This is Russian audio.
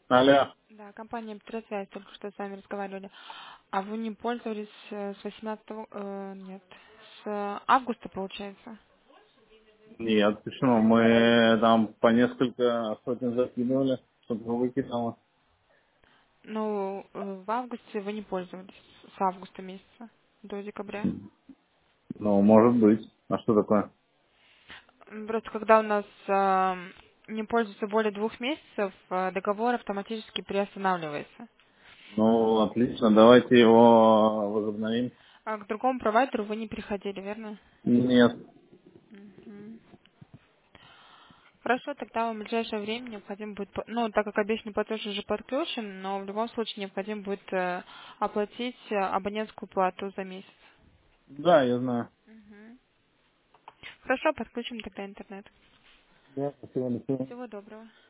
Алло. Да, компания Петросвязь, только что с вами разговаривали. А вы не пользовались с 18 нет, с августа, получается? Нет, почему? Мы там по несколько сотен закидывали, чтобы выкидало. Ну, в августе вы не пользовались, с августа месяца до декабря. Ну, может быть. А что такое? Просто когда у нас не пользуется более 2 месяцев, договор автоматически приостанавливается. Ну, отлично, давайте его возобновим. А к другому провайдеру вы не переходили, верно? Нет. Мгм. Хорошо, тогда вам в ближайшее время необходимо будет, ну, так как обещанный платеж уже подключен, но в любом случае необходимо будет оплатить абонентскую плату за месяц. Да, я знаю. Мгм. Хорошо, подключим тогда интернет. Да, спасибо, до свидания. Всего доброго.